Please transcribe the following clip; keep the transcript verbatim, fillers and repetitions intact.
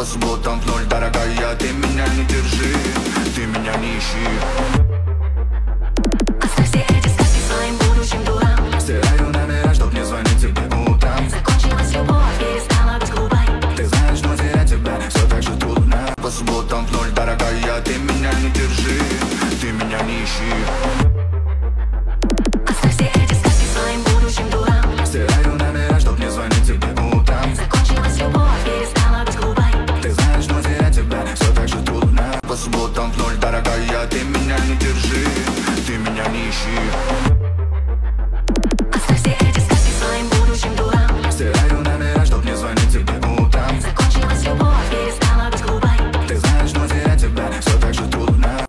по субботам в ноль, дорогая, ты меня не держи, ты меня не ищи. Оставь все эти сказки своим будущим дурам. Стираю номера, чтоб не звонить тебе по утрам. Закончилась любовь, перестала быть глупой. Ты знаешь, но терять тебя все так же трудно. По субботам в ноль, дорогая, ты меня не держи, ты меня не ищи. Оставь все эти сказки своим будущим дурам. Стираю номера, чтоб не звонить тебе по утрам. Закончилась любовь, перестала быть глупой. Ты знаешь, но терять тебя все так же трудно. По субботам в ноль, дорогая, ты меня не держи, ты меня не ищи.